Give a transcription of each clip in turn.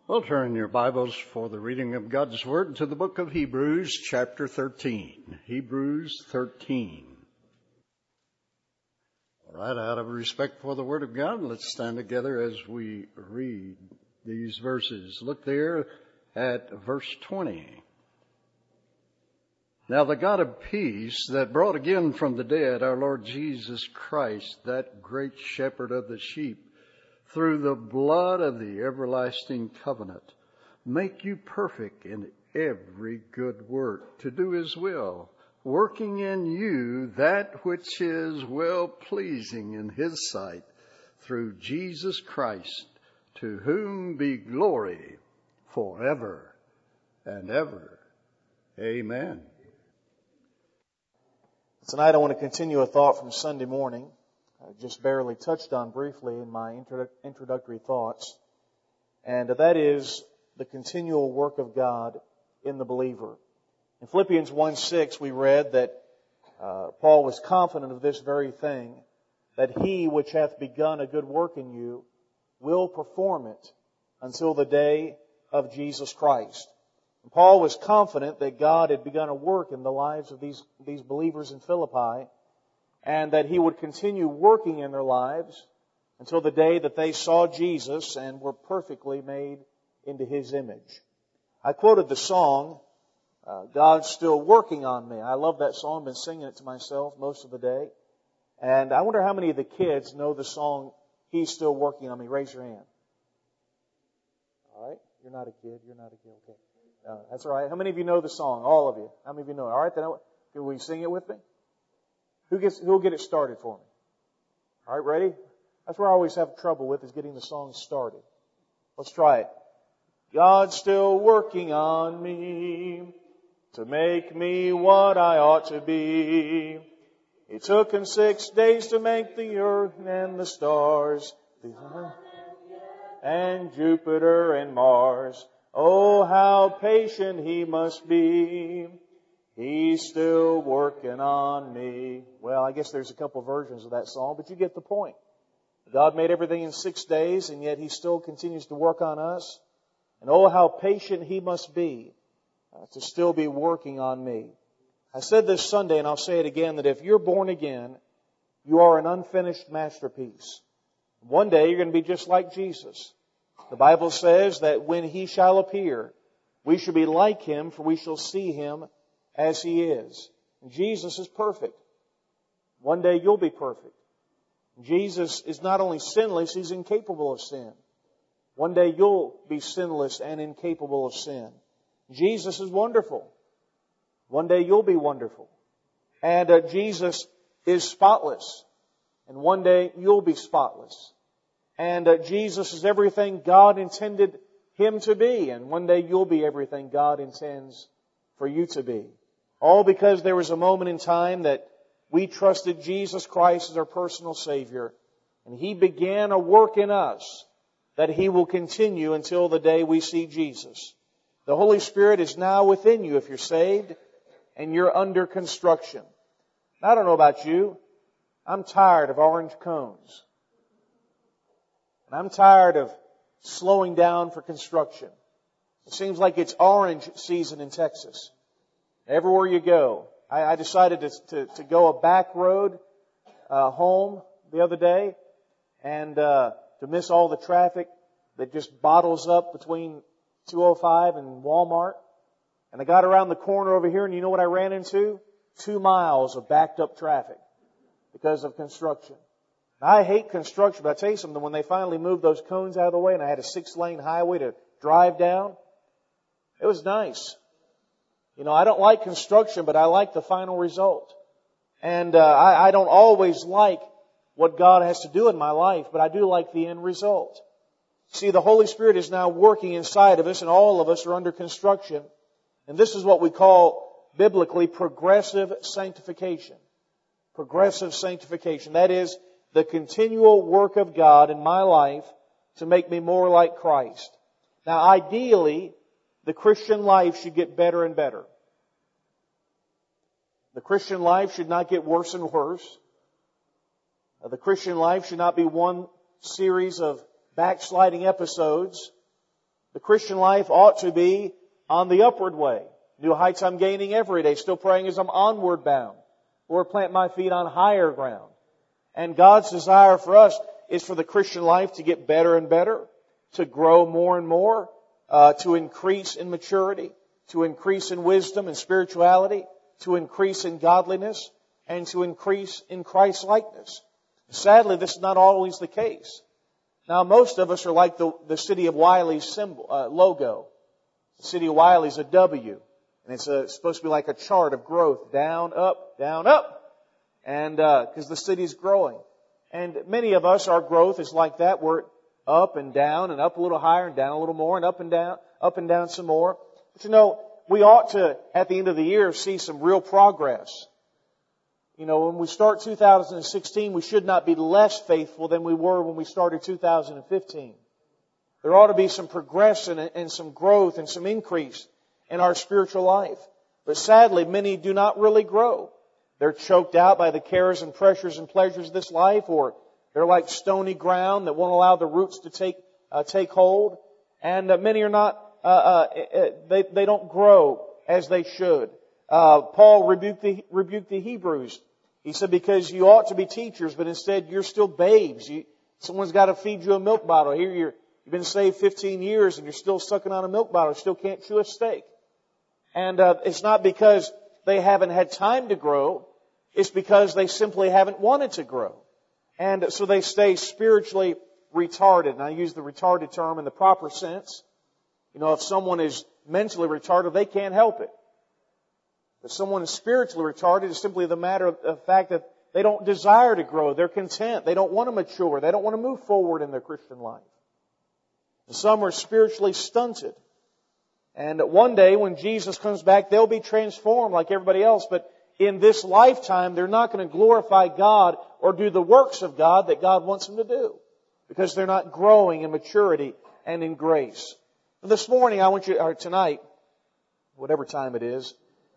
Well, turn your Bibles for the reading of God's Word to the book of Hebrews, chapter 13. Hebrews 13. All right, out of respect for the Word of God, let's stand together as we read these verses. Look there at verse 20. Now the God of peace that brought again from the dead our Lord Jesus Christ, that great shepherd of the sheep, through the blood of the everlasting covenant, make you perfect in every good work to do His will, working in you that which is well-pleasing in His sight, through Jesus Christ, to whom be glory forever and ever. Amen. Tonight I want to continue a thought from Sunday morning. I just barely touched on briefly in my introductory thoughts. And that is the continual work of God in the believer. In Philippians 1:6 we read that Paul was confident of this very thing, that He which hath begun a good work in you will perform it until the day of Jesus Christ. And Paul was confident that God had begun a work in the lives of these believers in Philippi, and that He would continue working in their lives until the day that they saw Jesus and were perfectly made into His image. I quoted the song, God's Still Working on Me. I love that song. I've been singing it to myself most of the day. And I wonder how many of the kids know the song, He's Still Working on Me. Raise your hand. All right. You're not a kid. Okay. That's all right. How many of you know the song? All of you. How many of you know it? All right. Then will you sing it with me? Who'll get it started for me? All right, ready? That's where I always have trouble with, is getting the song started. Let's try it. God's still working on me to make me what I ought to be. It took Him 6 days to make the earth and the stars, and Jupiter and Mars. Oh, how patient He must be. He's still working on me. Well, I guess there's a couple versions of that song, but you get the point. God made everything in 6 days, and yet He still continues to work on us. And oh, how patient He must be to still be working on me. I said this Sunday, and I'll say it again, that if you're born again, you are an unfinished masterpiece. One day you're going to be just like Jesus. The Bible says that when He shall appear, we shall be like Him, for we shall see Him as He is. Jesus is perfect. One day you'll be perfect. Jesus is not only sinless, He's incapable of sin. One day you'll be sinless and incapable of sin. Jesus is wonderful. One day you'll be wonderful. And Jesus is spotless. And one day you'll be spotless. And Jesus is everything God intended Him to be. And one day you'll be everything God intends for you to be. All because there was a moment in time that we trusted Jesus Christ as our personal Savior. And He began a work in us that He will continue until the day we see Jesus. The Holy Spirit is now within you if you're saved and you're under construction. I don't know about you. I'm tired of orange cones. And I'm tired of slowing down for construction. It seems like it's orange season in Texas. Everywhere you go. I decided to go a back road home the other day, and to miss all the traffic that just bottles up between 205 and Walmart. And I got around the corner over here, and you know what I ran into? 2 miles of backed up traffic because of construction. Now, I hate construction, but I tell you something, when they finally moved those cones out of the way and I had a 6-lane highway to drive down, it was nice. You know, I don't like construction, but I like the final result. And I don't always like what God has to do in my life, but I do like the end result. See, the Holy Spirit is now working inside of us, and all of us are under construction. And this is what we call biblically progressive sanctification. Progressive sanctification. That is the continual work of God in my life to make me more like Christ. Now, ideally, the Christian life should get better and better. The Christian life should not get worse and worse. The Christian life should not be one series of backsliding episodes. The Christian life ought to be on the upward way. New heights I'm gaining every day, still praying as I'm onward bound. Lord, plant my feet on higher ground. And God's desire for us is for the Christian life to get better and better, to grow more and more, to increase in maturity, to increase in wisdom and spirituality, to increase in godliness, and to increase in Christ-likeness. Sadly, this is not always the case. Now, most of us are like the City of Wiley's symbol, logo. The City of Wiley is a W. And it's supposed to be like a chart of growth. Down, up, down, up. And, because the city's growing. And many of us, our growth is like that. We're up and down and up a little higher and down a little more and up and down some more. But you know, we ought to, at the end of the year, see some real progress. You know, when we start 2016, we should not be less faithful than we were when we started 2015. There ought to be some progression and some growth and some increase in our spiritual life. But sadly, many do not really grow. They're choked out by the cares and pressures and pleasures of this life, or they're like stony ground that won't allow the roots to take hold. And many are not, they don't grow as they should. Paul rebuked the Hebrews. He said, because you ought to be teachers, but instead you're still babes. Someone's got to feed you a milk bottle. Here you've been saved 15 years and you're still sucking on a milk bottle. You still can't chew a steak. And it's not because they haven't had time to grow. It's because they simply haven't wanted to grow. And so they stay spiritually retarded. And I use the retarded term in the proper sense. You know, if someone is mentally retarded, they can't help it. If someone is spiritually retarded, it's simply the matter of the fact that they don't desire to grow. They're content. They don't want to mature. They don't want to move forward in their Christian life. And some are spiritually stunted. And one day when Jesus comes back, they'll be transformed like everybody else. But in this lifetime, they're not going to glorify God or do the works of God that God wants them to do. Because they're not growing in maturity and in grace. And this morning, or tonight, whatever time it is,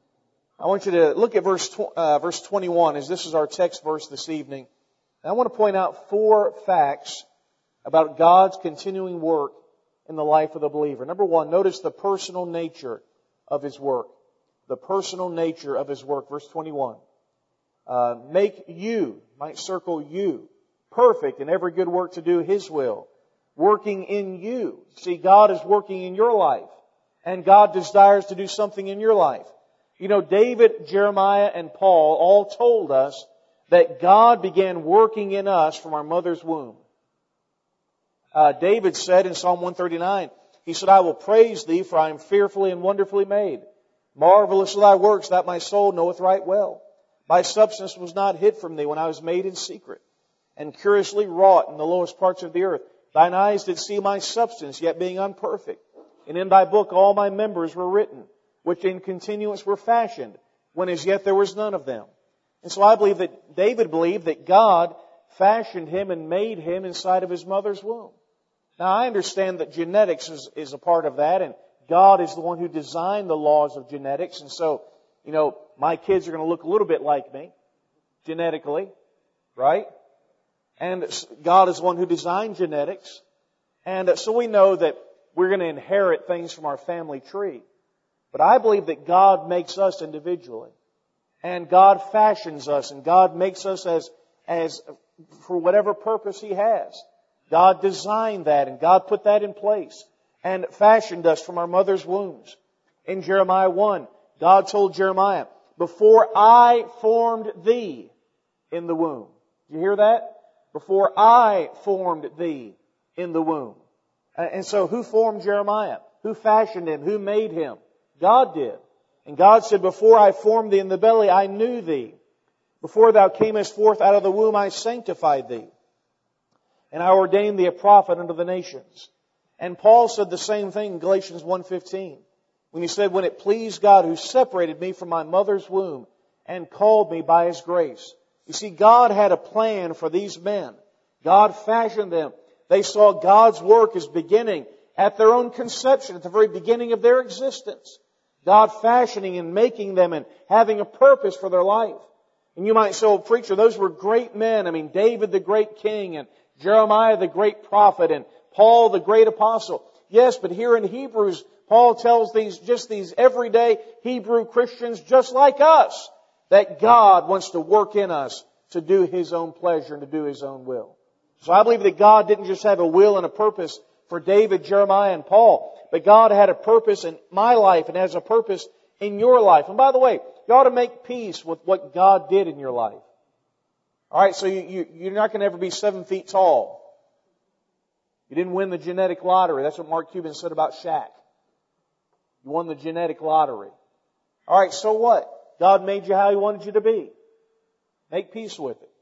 I want you to look at verse 21, as this is our text verse this evening. And I want to point out 4 facts about God's continuing work in the life of the believer. Number 1, notice the personal nature of His work. The personal nature of His work. Verse 21. Make you, might circle you, perfect in every good work to do His will, working in you. See, God is working in your life, and God desires to do something in your life. You know, David, Jeremiah, and Paul all told us that God began working in us from our mother's womb. David said in Psalm 139, he said, I will praise Thee, for I am fearfully and wonderfully made. Marvelous are Thy works, that my soul knoweth right well. My substance was not hid from Thee when I was made in secret, and curiously wrought in the lowest parts of the earth. Thine eyes did see my substance, yet being unperfect. And in Thy book all my members were written, which in continuance were fashioned, when as yet there was none of them. And so I believe that David believed that God fashioned him and made him inside of his mother's womb. Now I understand that genetics is a part of that, and God is the one who designed the laws of genetics. And so, you know, my kids are going to look a little bit like me, genetically, right? And God is the one who designed genetics. And so we know that we're going to inherit things from our family tree. But I believe that God makes us individually. And God fashions us, and God makes us as for whatever purpose He has. God designed that, and God put that in place, and fashioned us from our mother's wombs. In Jeremiah 1, God told Jeremiah, before I formed thee in the womb. You hear that? Before I formed thee in the womb. And so who formed Jeremiah? Who fashioned him? Who made him? God did. And God said, before I formed thee in the belly, I knew thee. Before thou camest forth out of the womb, I sanctified thee. And I ordained thee a prophet unto the nations. And Paul said the same thing in Galatians 1:15. When he said, when it pleased God who separated me from my mother's womb and called me by His grace. You see, God had a plan for these men. God fashioned them. They saw God's work as beginning at their own conception, at the very beginning of their existence. God fashioning and making them and having a purpose for their life. And you might say, oh, preacher, those were great men. I mean, David the great king and Jeremiah the great prophet and Paul the great apostle. Yes, but here in Hebrews, Paul tells these everyday Hebrew Christians just like us that God wants to work in us to do His own pleasure and to do His own will. So I believe that God didn't just have a will and a purpose for David, Jeremiah, and Paul, but God had a purpose in my life and has a purpose in your life. And by the way, you ought to make peace with what God did in your life. Alright, so you're not going to ever be 7 feet tall. You didn't win the genetic lottery. That's what Mark Cuban said about Shaq. You won the genetic lottery. Alright, so what? God made you how He wanted you to be. Make peace with it.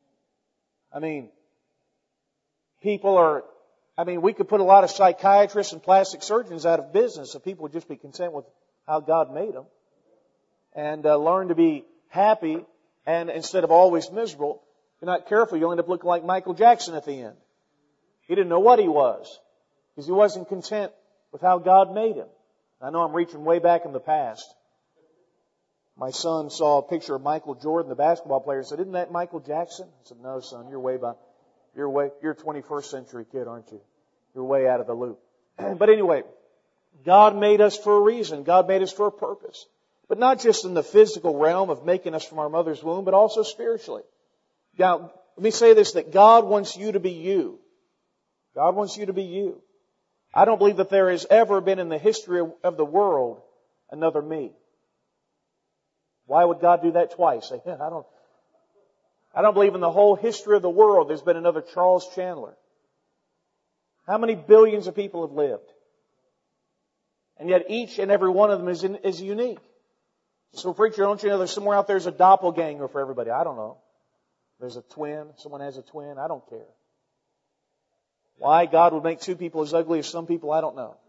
We could put a lot of psychiatrists and plastic surgeons out of business if people would just be content with how God made them and learn to be happy and instead of always miserable. If you're not careful, you'll end up looking like Michael Jackson at the end. He didn't know what he was because he wasn't content with how God made him. I know I'm reaching way back in the past. My son saw a picture of Michael Jordan, the basketball player, and said, "Isn't that Michael Jackson?" I said, "No, son, you're a 21st century kid, aren't you? You're way out of the loop." But anyway, God made us for a reason. God made us for a purpose. But not just in the physical realm of making us from our mother's womb, but also spiritually. Now, let me say this, that God wants you to be you. God wants you to be you. I don't believe that there has ever been in the history of the world another me. Why would God do that twice? I don't believe in the whole history of the world there's been another Charles Chandler. How many billions of people have lived? And yet each and every one of them is unique. So preacher, don't you know there's somewhere out there's a doppelganger for everybody? I don't know. There's a twin. Someone has a twin. I don't care. Why God would make two people as ugly as some people, I don't know.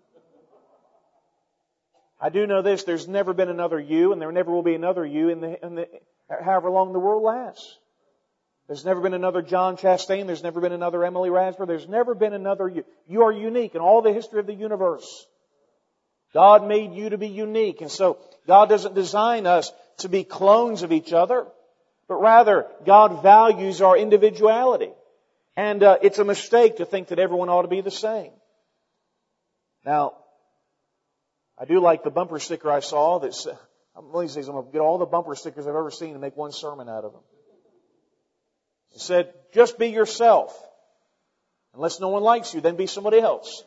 I do know this, there's never been another you, and there never will be another you in the however long the world lasts. There's never been another John Chastain, there's never been another Emily Raspberry, there's never been another you. You are unique in all the history of the universe. God made you to be unique, and so God doesn't design us to be clones of each other, but rather God values our individuality. And it's a mistake to think that everyone ought to be the same. Now, I do like the bumper sticker I saw that said, one of these days I'm going to get all the bumper stickers I've ever seen and make one sermon out of them. It said, just be yourself. Unless no one likes you, then be somebody else.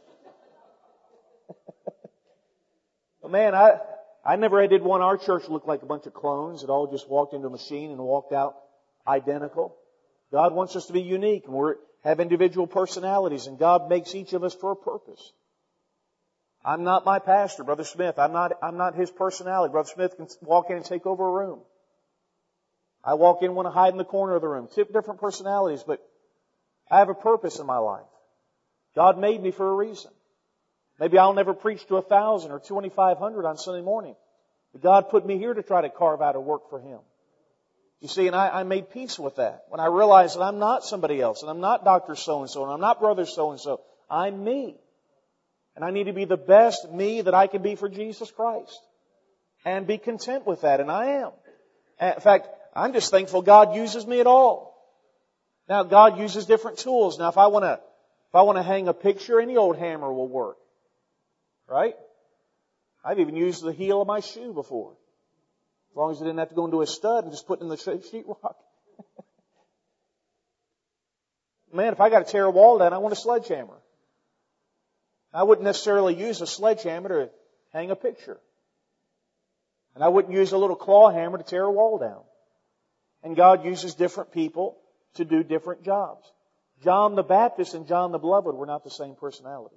But man, I never did want our church to look like a bunch of clones that all just walked into a machine and walked out identical. God wants us to be unique and we have individual personalities and God makes each of us for a purpose. I'm not my pastor, Brother Smith. I'm not his personality. Brother Smith can walk in and take over a room. I walk in and want to hide in the corner of the room. Two different personalities, but I have a purpose in my life. God made me for a reason. Maybe I'll never preach to 1,000 or 2,500 on Sunday morning. But God put me here to try to carve out a work for Him. You see, and I made peace with that. When I realized that I'm not somebody else, and I'm not Dr. So-and-so, and I'm not Brother so-and-so. I'm me. And I need to be the best me that I can be for Jesus Christ. And be content with that, and I am. In fact, I'm just thankful God uses me at all. Now, God uses different tools. Now, if I want to hang a picture, any old hammer will work. Right? I've even used the heel of my shoe before. As long as I didn't have to go into a stud and just put it in the sheetrock. Man, if I got to tear a wall down, I want a sledgehammer. I wouldn't necessarily use a sledgehammer to hang a picture. And I wouldn't use a little claw hammer to tear a wall down. And God uses different people to do different jobs. John the Baptist and John the Beloved were not the same personality.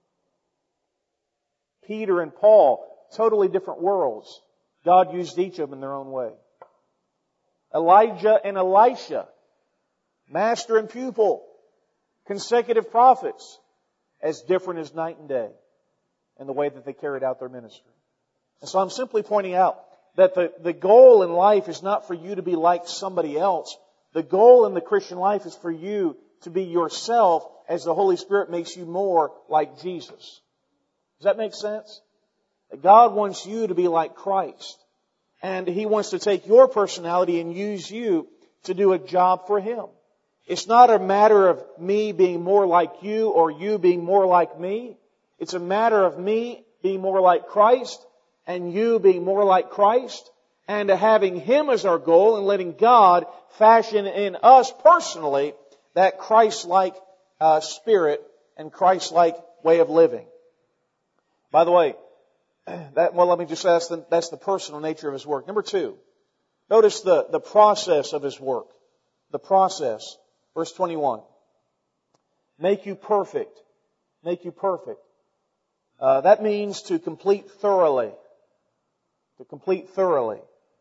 Peter and Paul, totally different worlds. God used each of them in their own way. Elijah and Elisha, master and pupil, consecutive prophets, as different as night and day in the way that they carried out their ministry. And so I'm simply pointing out that the goal in life is not for you to be like somebody else. The goal in the Christian life is for you to be yourself as the Holy Spirit makes you more like Jesus. Does that make sense? God wants you to be like Christ. And He wants to take your personality and use you to do a job for Him. It's not a matter of me being more like you or you being more like me. It's a matter of me being more like Christ and you being more like Christ, and having Him as our goal and letting God fashion in us personally that Christ-like spirit and Christ-like way of living. By the way, let me just say that's the personal nature of His work. Number 2, notice the process of His work. The process. Verse 21. Make you perfect. Make you perfect. That means to complete thoroughly. To complete thoroughly.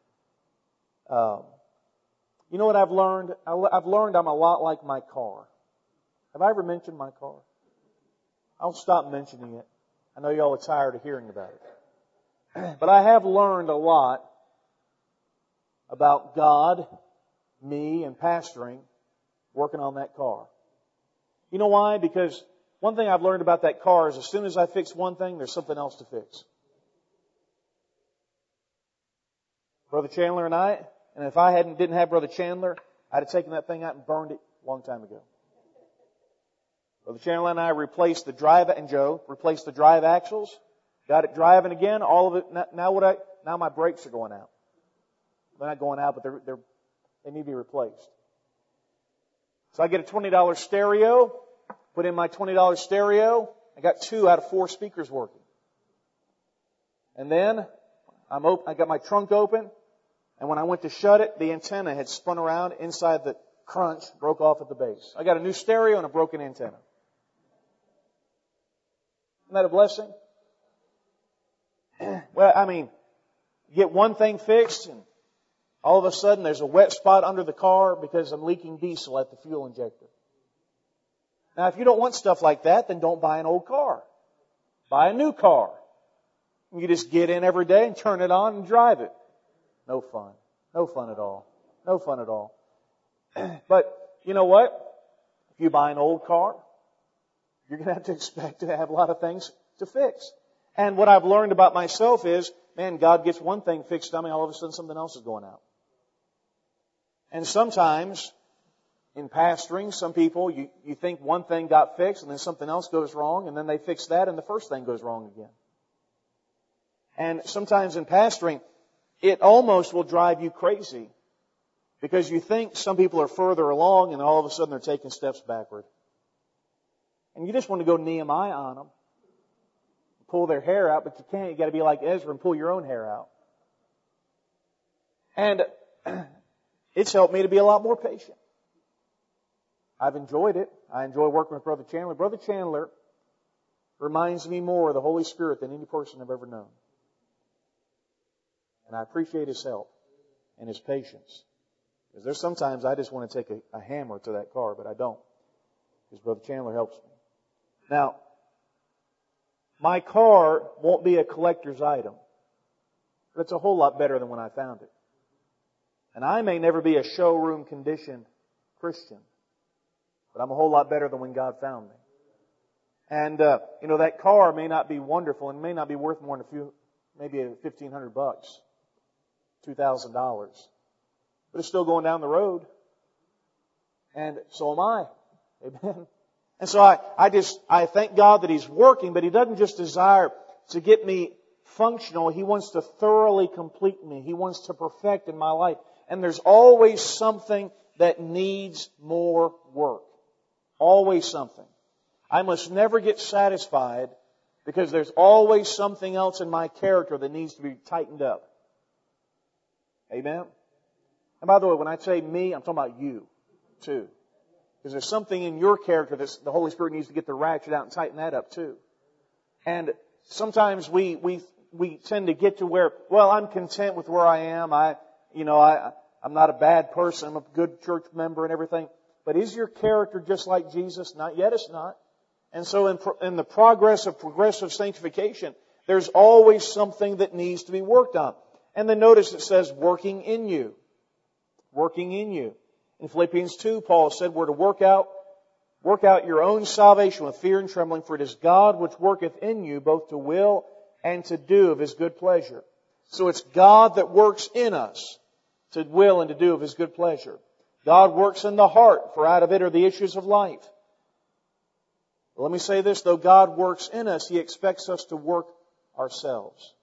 You know what I've learned? I've learned I'm a lot like my car. Have I ever mentioned my car? I'll stop mentioning it. I know y'all are tired of hearing about it. But I have learned a lot about God, me, and pastoring, working on that car. You know why? Because one thing I've learned about that car is as soon as I fix one thing, there's something else to fix. Brother Chandler and I, and if I didn't have Brother Chandler, I'd have taken that thing out and burned it a long time ago. Brother Chandler and I replaced the drive axles, got it driving again. All of it. Now my brakes are going out. They're not going out, but they need to be replaced. So I get a $20 stereo. Put in my $20 stereo. I got 2 out of 4 speakers working. And then I got my trunk open. And when I went to shut it, the antenna had spun around inside the crunch, broke off at the base. I got a new stereo and a broken antenna. Isn't that a blessing? Well, I mean, get one thing fixed and all of a sudden there's a wet spot under the car because I'm leaking diesel at the fuel injector. Now, if you don't want stuff like that, then don't buy an old car. Buy a new car. You just get in every day and turn it on and drive it. No fun. No fun at all. No fun at all. But you know what? If you buy an old car, you're going to have to expect to have a lot of things to fix. And what I've learned about myself is, man, God gets one thing fixed on me, all of a sudden something else is going out. And sometimes, in pastoring, some people, you think one thing got fixed and then something else goes wrong, and then they fix that and the first thing goes wrong again. And sometimes in pastoring, it almost will drive you crazy because you think some people are further along and all of a sudden they're taking steps backward. And you just want to go Nehemiah on them. Pull their hair out, but you can't. You got to be like Ezra and pull your own hair out. And it's helped me to be a lot more patient. I've enjoyed it. I enjoy working with Brother Chandler. Brother Chandler reminds me more of the Holy Spirit than any person I've ever known. And I appreciate his help and his patience. Because there's sometimes I just want to take a hammer to that car, but I don't. Because Brother Chandler helps me. Now, my car won't be a collector's item. But it's a whole lot better than when I found it. And I may never be a showroom conditioned Christian. But I'm a whole lot better than when God found me. And, that car may not be wonderful and may not be worth more than maybe $1,500, $2,000. But it's still going down the road. And so am I. Amen. And so I thank God that He's working, but He doesn't just desire to get me functional. He wants to thoroughly complete me. He wants to perfect in my life. And there's always something that needs more work. Always something. I must never get satisfied because there's always something else in my character that needs to be tightened up. Amen? And by the way, when I say me, I'm talking about you, too. Because there's something in your character that the Holy Spirit needs to get the ratchet out and tighten that up, too. And sometimes we tend to get to where, well, I'm content with where I am. I'm not a bad person. I'm a good church member and everything. But is your character just like Jesus? Not yet, it's not. And so in the progress of progressive sanctification, there's always something that needs to be worked on. And then notice it says, working in you. Working in you. In Philippians 2, Paul said we're to work out your own salvation with fear and trembling, for it is God which worketh in you both to will and to do of His good pleasure. So it's God that works in us to will and to do of His good pleasure. God works in the heart, for out of it are the issues of life. Let me say this, though God works in us, He expects us to work ourselves.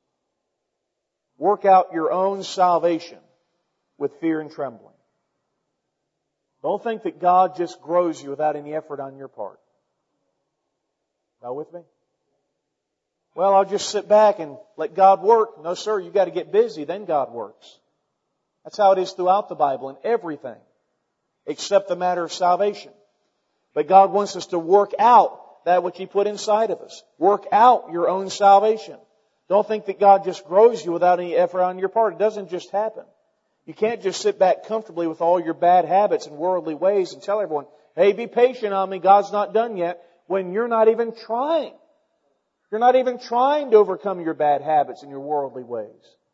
Work out your own salvation with fear and trembling. Don't think that God just grows you without any effort on your part. Y'all with me? Well, I'll just sit back and let God work. No, sir, you've got to get busy, then God works. That's how it is throughout the Bible in everything, except the matter of salvation. But God wants us to work out that which He put inside of us. Work out your own salvation. Don't think that God just grows you without any effort on your part. It doesn't just happen. You can't just sit back comfortably with all your bad habits and worldly ways and tell everyone, hey, be patient on me, God's not done yet, when you're not even trying. You're not even trying to overcome your bad habits and your worldly ways.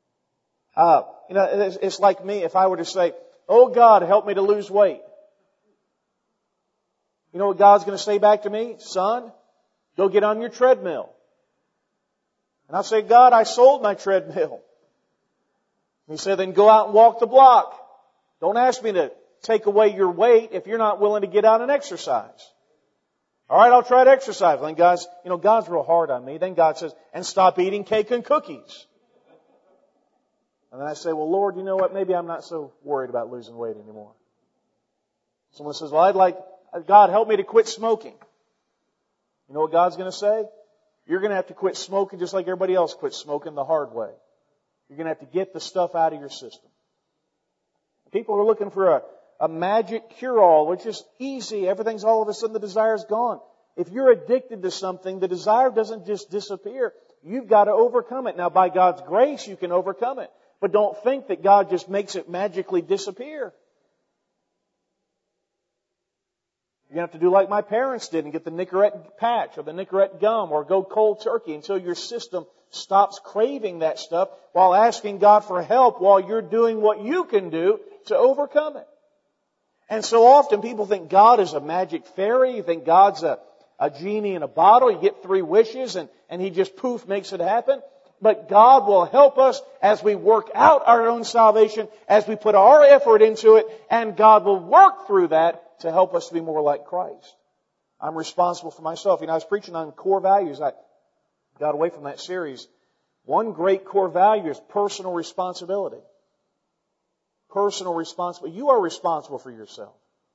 It's like me if I were to say, oh God, help me to lose weight. You know what God's going to say back to me? Son, go get on your treadmill. And I'll say, God, I sold my treadmill. And He said, then go out and walk the block. Don't ask me to take away your weight if you're not willing to get out and exercise. All right, I'll try to exercise. Then God's real hard on me. Then God says, and stop eating cake and cookies. And then I say, well, Lord, you know what? Maybe I'm not so worried about losing weight anymore. Someone says, well, God, help me to quit smoking. You know what God's going to say? You're going to have to quit smoking just like everybody else quits smoking the hard way. You're going to have to get the stuff out of your system. People are looking for a magic cure-all, which is easy. Everything's all of a sudden the desire's gone. If you're addicted to something, the desire doesn't just disappear. You've got to overcome it. Now, by God's grace, you can overcome it. But don't think that God just makes it magically disappear. You're going to have to do like my parents did and get the Nicorette patch or the Nicorette gum or go cold turkey until your system stops craving that stuff while asking God for help while you're doing what you can do to overcome it. And so often people think God is a magic fairy. You think God's a genie in a bottle. You get 3 wishes and He just poof makes it happen. But God will help us as we work out our own salvation, as we put our effort into it, and God will work through that to help us to be more like Christ. I'm responsible for myself. I was preaching on core values. I got away from that series. One great core value is personal responsibility. Personal responsibility. You are responsible for yourself.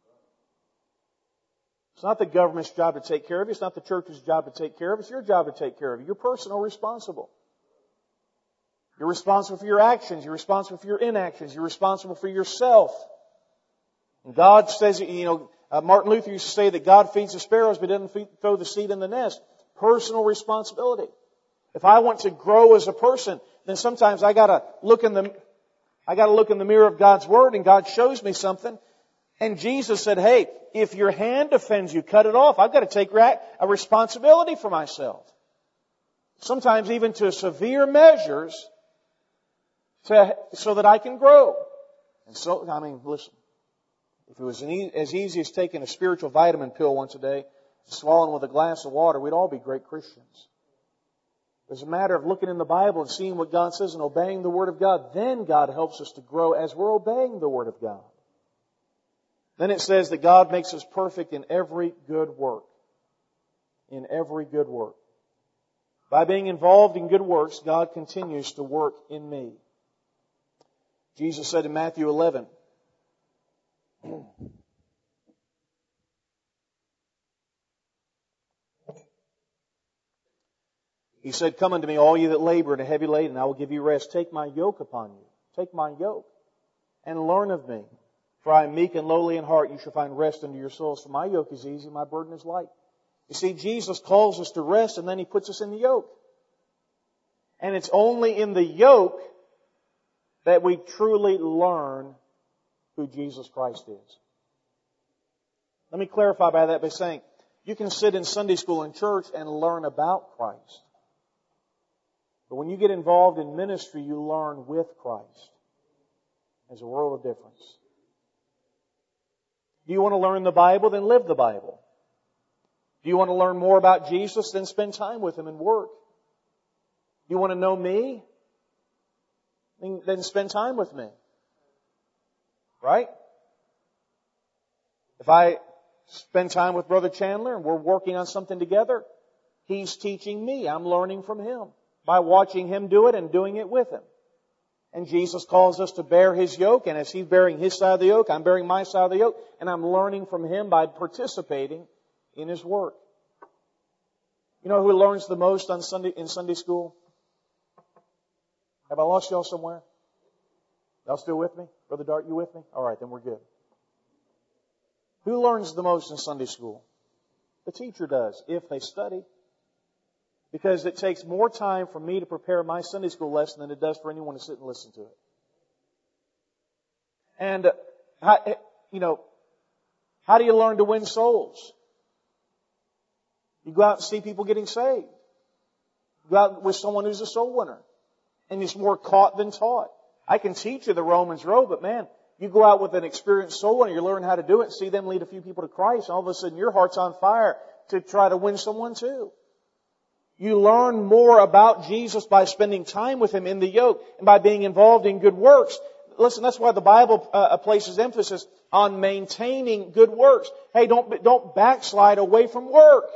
It's not the government's job to take care of you. It's not the church's job to take care of you. It's your job to take care of you. You're personal responsible. You're responsible for your actions. You're responsible for your inactions. You're responsible for yourself. And God says, Martin Luther used to say that God feeds the sparrows but doesn't throw the seed in the nest. Personal responsibility. If I want to grow as a person, then sometimes I gotta look in the mirror of God's Word and God shows me something. And Jesus said, hey, if your hand offends you, cut it off. I've got to take a responsibility for myself. Sometimes even to severe measures so that I can grow. And so, listen. If it was as easy as taking a spiritual vitamin pill once a day, swallowing with a glass of water, we'd all be great Christians. It's a matter of looking in the Bible and seeing what God says and obeying the Word of God. Then God helps us to grow as we're obeying the Word of God. Then it says that God makes us perfect in every good work. In every good work. By being involved in good works, God continues to work in me. Jesus said in Matthew 11, He said, come unto me, all you that labor and are heavy laden, and I will give you rest. Take my yoke upon you. Take my yoke and learn of me. For I am meek and lowly in heart. You shall find rest unto your souls. For my yoke is easy, my burden is light. You see, Jesus calls us to rest, and then He puts us in the yoke. And it's only in the yoke that we truly learn who Jesus Christ is. Let me clarify by that by saying, you can sit in Sunday school and church and learn about Christ. But when you get involved in ministry, you learn with Christ. There's a world of difference. Do you want to learn the Bible? Then live the Bible. Do you want to learn more about Jesus? Then spend time with Him and work. Do you want to know me? Then spend time with me. Right? If I spend time with Brother Chandler and we're working on something together, he's teaching me. I'm learning from him by watching him do it and doing it with him. And Jesus calls us to bear His yoke, and as He's bearing His side of the yoke, I'm bearing my side of the yoke, and I'm learning from Him by participating in His work. You know who learns the most in Sunday school? Have I lost y'all somewhere? Y'all still with me? Brother Dart, you with me? All right, then we're good. Who learns the most in Sunday school? The teacher does, if they study. Because it takes more time for me to prepare my Sunday school lesson than it does for anyone to sit and listen to it. And, how do you learn to win souls? You go out and see people getting saved. You go out with someone who's a soul winner. And it's more caught than taught. I can teach you the Romans road, but man, you go out with an experienced soul winner, you learn how to do it, see them lead a few people to Christ, and all of a sudden your heart's on fire to try to win someone too. You learn more about Jesus by spending time with Him in the yoke and by being involved in good works. Listen, that's why the Bible places emphasis on maintaining good works. Hey, don't backslide away from work.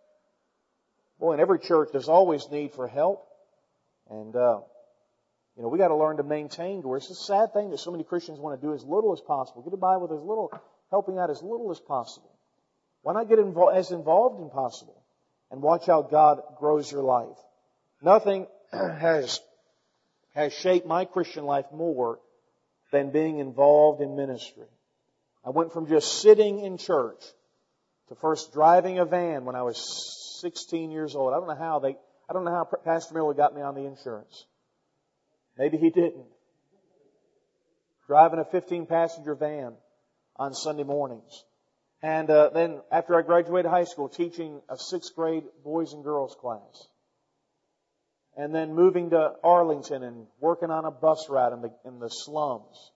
Boy, in every church there's always need for help. And, we got to learn to maintain good works. It's a sad thing that so many Christians want to do as little as possible. Get by with as little, helping out as little as possible. Why not get as involved as possible? And watch how God grows your life. Nothing has shaped my Christian life more than being involved in ministry. I went from just sitting in church to first driving a van when I was 16 years old. I don't know how Pastor Miller got me on the insurance. Maybe he didn't. Driving a 15-passenger van on Sunday mornings. And then after I graduated high school, teaching a 6th grade boys and girls class. And then moving to Arlington and working on a bus route in the slums.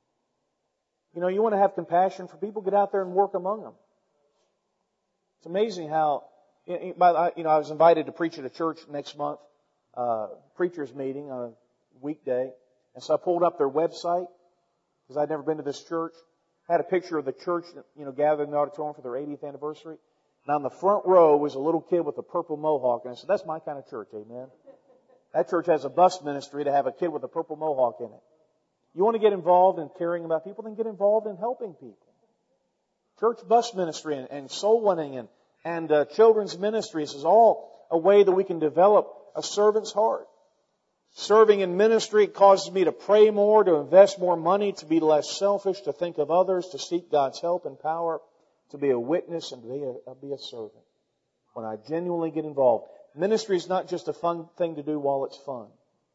You want to have compassion for people, get out there and work among them. It's amazing how, I was invited to preach at a church next month, preacher's meeting on a weekday. And so I pulled up their website, because I'd never been to this church. Had a picture of the church, gathered in the auditorium for their 80th anniversary. And on the front row was a little kid with a purple mohawk. And I said, that's my kind of church, amen. That church has a bus ministry to have a kid with a purple mohawk in it. You want to get involved in caring about people, then get involved in helping people. Church bus ministry and soul winning and children's ministries is all a way that we can develop a servant's heart. Serving in ministry causes me to pray more, to invest more money, to be less selfish, to think of others, to seek God's help and power, to be a witness and to be a servant. When I genuinely get involved. Ministry is not just a fun thing to do while it's fun.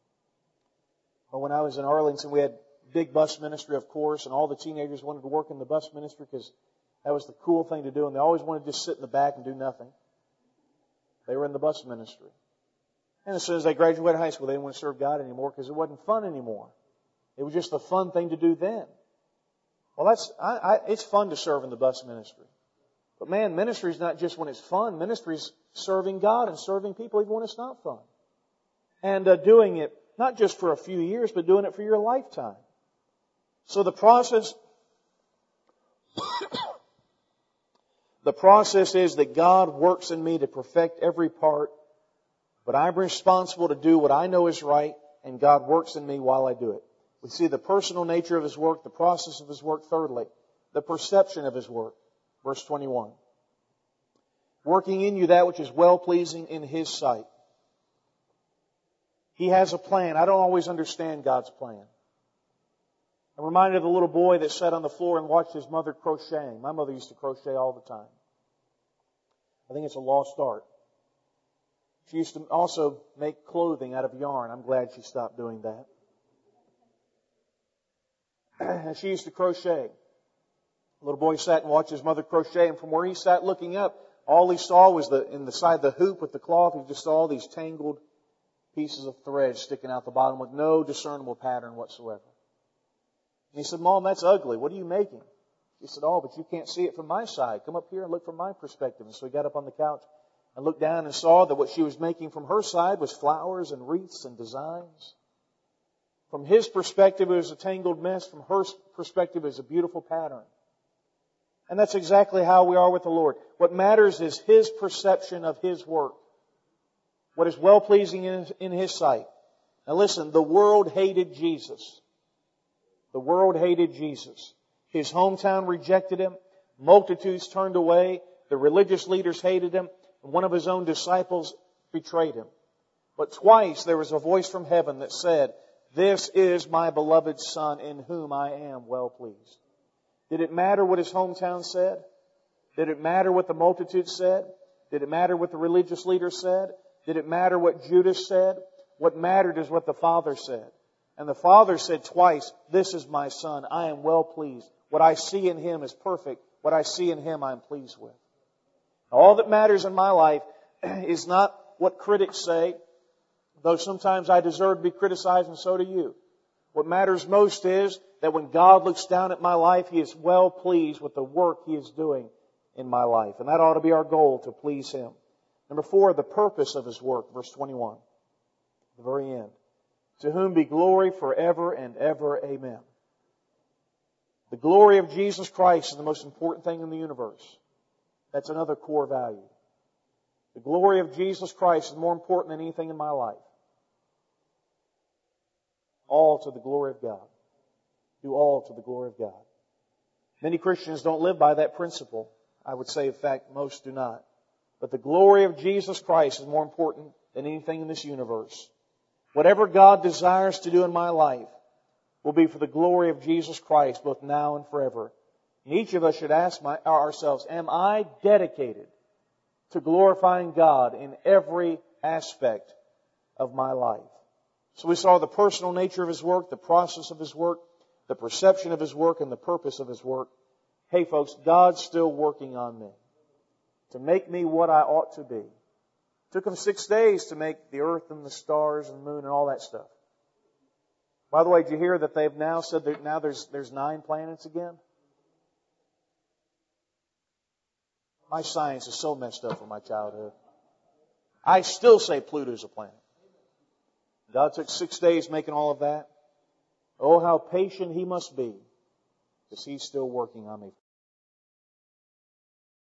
But when I was in Arlington, we had big bus ministry, of course, and all the teenagers wanted to work in the bus ministry because that was the cool thing to do, and they always wanted to just sit in the back and do nothing. They were in the bus ministry. And as soon as they graduated high school, they didn't want to serve God anymore because it wasn't fun anymore. It was just the fun thing to do then. Well, it's fun to serve in the bus ministry. But man, ministry is not just when it's fun. Ministry is serving God and serving people even when it's not fun. And doing it not just for a few years, but doing it for your lifetime. So the process is that God works in me to perfect every part. But I'm responsible to do what I know is right, and God works in me while I do it. We see the personal nature of His work, the process of His work. Thirdly, the perception of His work. Verse 21. Working in you that which is well-pleasing in His sight. He has a plan. I don't always understand God's plan. I'm reminded of the little boy that sat on the floor and watched his mother crocheting. My mother used to crochet all the time. I think it's a lost art. She used to also make clothing out of yarn. I'm glad she stopped doing that. And she used to crochet. The little boy sat and watched his mother crochet, and from where he sat looking up, all he saw was in the side of the hoop with the cloth, he just saw all these tangled pieces of thread sticking out the bottom with no discernible pattern whatsoever. And he said, Mom, that's ugly. What are you making? She said, oh, but you can't see it from my side. Come up here and look from my perspective. And so he got up on the couch and looked down and saw that what she was making from her side was flowers and wreaths and designs. From his perspective, it was a tangled mess. From her perspective, it was a beautiful pattern. And that's exactly how we are with the Lord. What matters is His perception of His work. What is well-pleasing in His sight. Now listen, the world hated Jesus. The world hated Jesus. His hometown rejected Him. Multitudes turned away. The religious leaders hated Him. And one of His own disciples betrayed Him. But twice there was a voice from heaven that said, "This is my beloved Son in whom I am well pleased." Did it matter what His hometown said? Did it matter what the multitude said? Did it matter what the religious leaders said? Did it matter what Judas said? What mattered is what the Father said. And the Father said twice, "This is my Son. I am well pleased. What I see in Him is perfect. What I see in Him I am pleased with." All that matters in my life is not what critics say, though sometimes I deserve to be criticized and so do you. What matters most is that when God looks down at my life, He is well pleased with the work He is doing in my life. And that ought to be our goal, to please Him. Number 4, the purpose of His work, verse 21, the very end. To whom be glory forever and ever. Amen. The glory of Jesus Christ is the most important thing in the universe. That's another core value. The glory of Jesus Christ is more important than anything in my life. All to the glory of God. Do all to the glory of God. Many Christians don't live by that principle. I would say, in fact, most do not. But the glory of Jesus Christ is more important than anything in this universe. Whatever God desires to do in my life will be for the glory of Jesus Christ, both now and forever. And each of us should ask ourselves, am I dedicated to glorifying God in every aspect of my life? So we saw the personal nature of His work, the process of His work, the perception of His work, and the purpose of His work. Hey folks, God's still working on me to make me what I ought to be. It took Him 6 days to make the earth and the stars and the moon and all that stuff. By the way, did you hear that they've now said that now there's 9 planets again? My science is so messed up from my childhood. I still say Pluto's a planet. God took 6 days making all of that. Oh, how patient He must be, because He's still working on me.